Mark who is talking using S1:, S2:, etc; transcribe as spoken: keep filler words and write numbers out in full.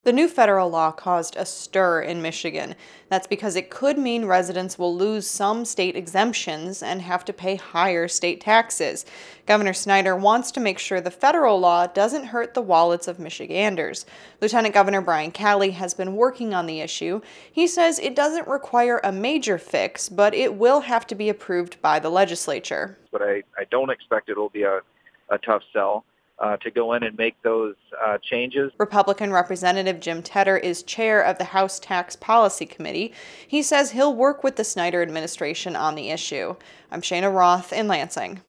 S1: The new federal law caused a stir in Michigan. That's because it could mean residents will lose some state exemptions and have to pay higher state taxes. Governor Snyder wants to make sure the federal law doesn't hurt the wallets of Michiganders. Lieutenant Governor Brian Calley has been working on the issue. He says it doesn't require a major fix, but it will have to be approved by the legislature.
S2: But I, I don't expect it will be a, a tough sell. Uh, to go in and make those uh, changes.
S1: Republican Representative Jim Tedder is chair of the House Tax Policy Committee. He says he'll work with the Snyder administration on the issue. I'm Shana Roth in Lansing.